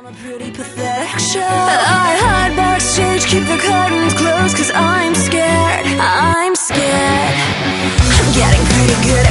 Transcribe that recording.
I'm a pretty pathetic show. I hide backstage, keep the curtains closed, 'cause I'm scared. I'm getting pretty good.